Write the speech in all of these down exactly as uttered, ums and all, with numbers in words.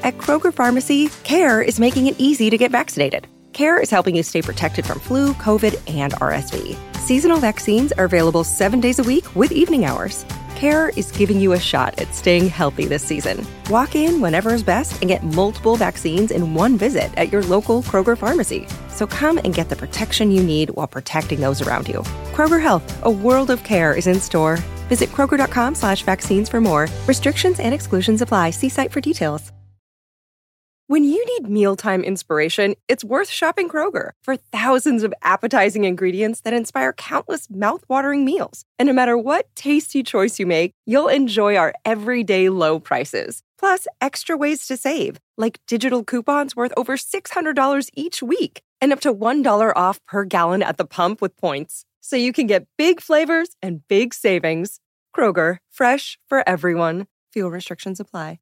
At Kroger Pharmacy, CARE is making it easy to get vaccinated. CARE is helping you stay protected from flu, COVID, and R S V. Seasonal vaccines are available seven days a week with evening hours. CARE is giving you a shot at staying healthy this season. Walk in whenever is best and get multiple vaccines in one visit at your local Kroger Pharmacy. So come and get the protection you need while protecting those around you. Kroger Health, a world of care is in store. Visit Kroger.com slash vaccines for more. Restrictions and exclusions apply. See site for details. When you need mealtime inspiration, it's worth shopping Kroger for thousands of appetizing ingredients that inspire countless mouth-watering meals. And no matter what tasty choice you make, you'll enjoy our everyday low prices. Plus, extra ways to save, like digital coupons worth over six hundred dollars each week and up to one dollar off per gallon at the pump with points. So you can get big flavors and big savings. Kroger, fresh for everyone. Fuel restrictions apply.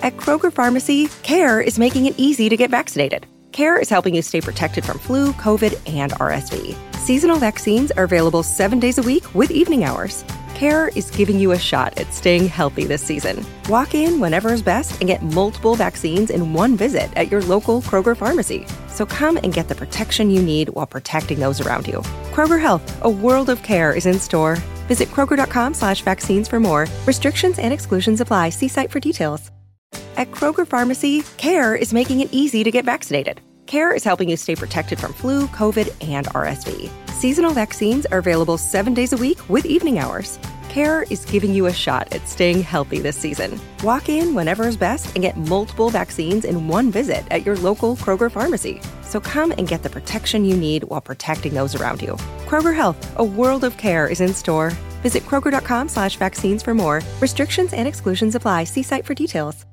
At Kroger Pharmacy, CARE is making it easy to get vaccinated. CARE is helping you stay protected from flu, COVID, and R S V. Seasonal vaccines are available seven days a week with evening hours. CARE is giving you a shot at staying healthy this season. Walk in whenever is best and get multiple vaccines in one visit at your local Kroger pharmacy. So come and get the protection you need while protecting those around you. Kroger Health, a world of care is in store. Visit kroger.com slash vaccines for more. Restrictions and exclusions apply. See site for details. At Kroger Pharmacy, CARE is making it easy to get vaccinated. CARE is helping you stay protected from flu, COVID, and R S V. Seasonal vaccines are available seven days a week with evening hours. CARE is giving you a shot at staying healthy this season. Walk in whenever is best and get multiple vaccines in one visit at your local Kroger pharmacy. So come and get the protection you need while protecting those around you. Kroger Health, a world of care is in store. Visit kroger.com slash vaccines for more. Restrictions and exclusions apply. See site for details.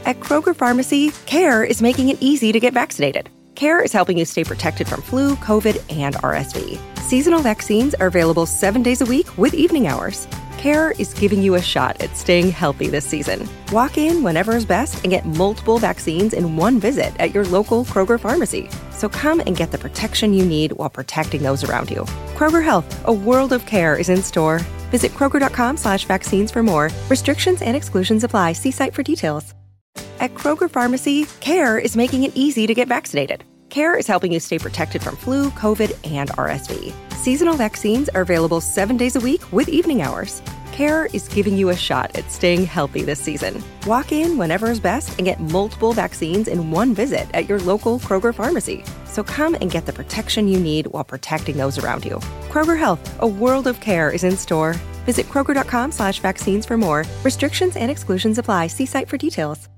At Kroger Pharmacy, CARE is making it easy to get vaccinated. CARE is helping you stay protected from flu, COVID, and R S V. Seasonal vaccines are available seven days a week with evening hours. CARE is giving you a shot at staying healthy this season. Walk in whenever is best and get multiple vaccines in one visit at your local Kroger pharmacy. So come and get the protection you need while protecting those around you. Kroger Health, a world of care is in store. Visit Kroger.com slash vaccines for more. Restrictions and exclusions apply. See site for details. At Kroger Pharmacy, CARE is making it easy to get vaccinated. CARE is helping you stay protected from flu, COVID, and R S V. Seasonal vaccines are available seven days a week with evening hours. CARE is giving you a shot at staying healthy this season. Walk in whenever is best and get multiple vaccines in one visit at your local Kroger pharmacy. So come and get the protection you need while protecting those around you. Kroger Health, a world of care is in store. Visit Kroger.com slash vaccines for more. Restrictions and exclusions apply. See site for details.